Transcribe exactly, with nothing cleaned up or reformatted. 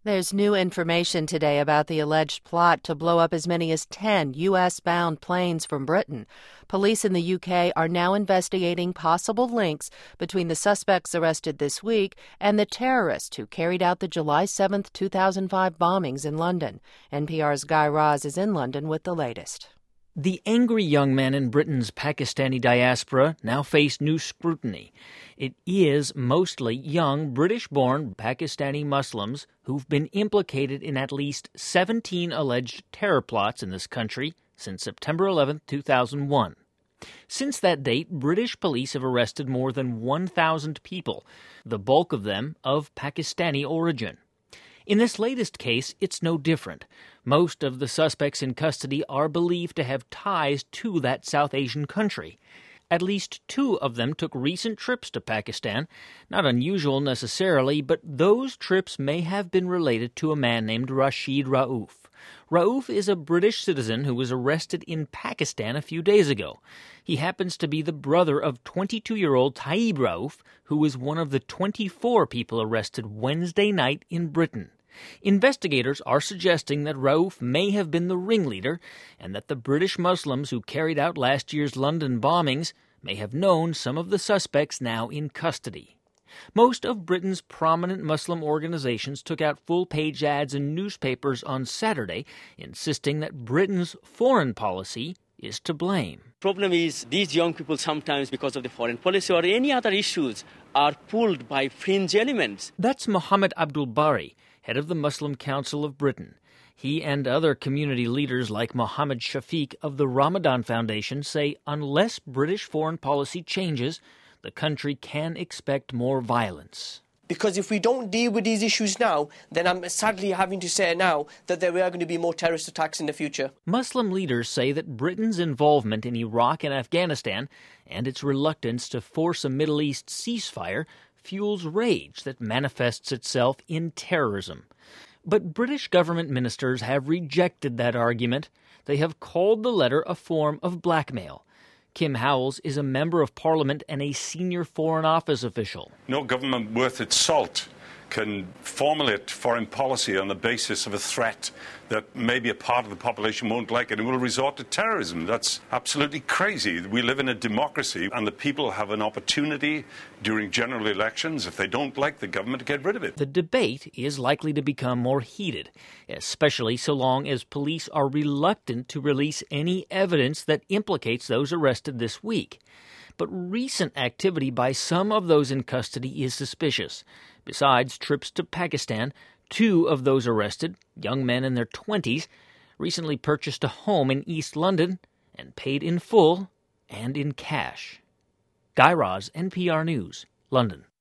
There's new information today about the alleged plot to blow up as many as ten U S-bound planes from Britain. Police in the U K are now investigating possible links between the suspects arrested this week and the terrorists who carried out the July seventh, two thousand five bombings in London. N P R's Guy Raz is in London with the latest. The angry young men in Britain's Pakistani diaspora now face new scrutiny. It is mostly young British-born Pakistani Muslims who've been implicated in at least seventeen alleged terror plots in this country since September eleventh, two thousand one. Since that date, British police have arrested more than one thousand people, the bulk of them of Pakistani origin. In this latest case, it's no different. Most of the suspects in custody are believed to have ties to that South Asian country. At least two of them took recent trips to Pakistan. Not unusual necessarily, but those trips may have been related to a man named Rashid Rauf. Rauf is a British citizen who was arrested in Pakistan a few days ago. He happens to be the brother of twenty-two-year-old Taib Rauf, who was one of the twenty-four people arrested Wednesday night in Britain. Investigators are suggesting that Rauf may have been the ringleader and that the British Muslims who carried out last year's London bombings may have known some of the suspects now in custody. Most of Britain's prominent Muslim organizations took out full-page ads in newspapers on Saturday, insisting that Britain's foreign policy is to blame. Problem is, these young people sometimes, because of the foreign policy or any other issues, are pulled by fringe elements. That's Mohammed Abdul Bari, head of the Muslim Council of Britain. He and other community leaders like Mohammed Shafiq of the Ramadan Foundation say unless British foreign policy changes, the country can expect more violence. Because if we don't deal with these issues now, then I'm sadly having to say now that there are going to be more terrorist attacks in the future. Muslim leaders say that Britain's involvement in Iraq and Afghanistan and its reluctance to force a Middle East ceasefire fuels rage that manifests itself in terrorism. But British government ministers have rejected that argument. They have called the letter a form of blackmail. Kim Howells is a member of Parliament and a senior Foreign Office official. No government worth its salt can formulate foreign policy on the basis of a threat that maybe a part of the population won't like it and will resort to terrorism. That's absolutely crazy. We live in a democracy and the people have an opportunity during general elections, if they don't like the government, to get rid of it. The debate is likely to become more heated, especially so long as police are reluctant to release any evidence that implicates those arrested this week. But recent activity by some of those in custody is suspicious. Besides trips to Pakistan, two of those arrested, young men in their twenties, recently purchased a home in East London and paid in full and in cash. Guy Raz, N P R News, London.